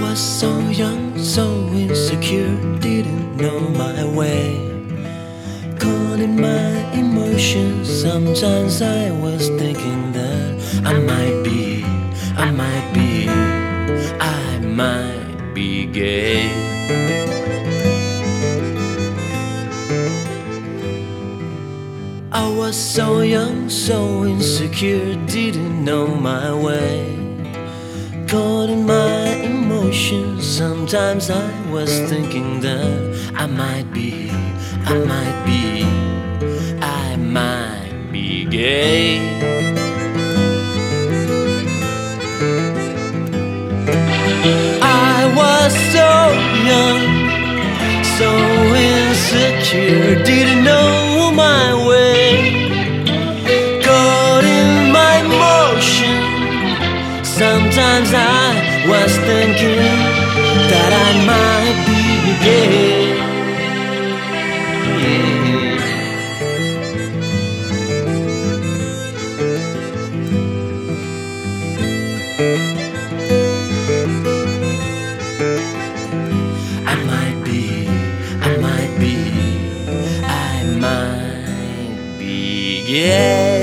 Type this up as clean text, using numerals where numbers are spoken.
was so young, so insecure, didn't know my way. Caught in my emotions, sometimes I was thinking that I might be gay. I was so young, so insecure, didn't know my way. Caught in my emotions, sometimes I was thinking that I might be gay. I was so young, so insecure, didn't know my way. Caught in my emotion, sometimes I was thinking that I might be gay. I might be gay.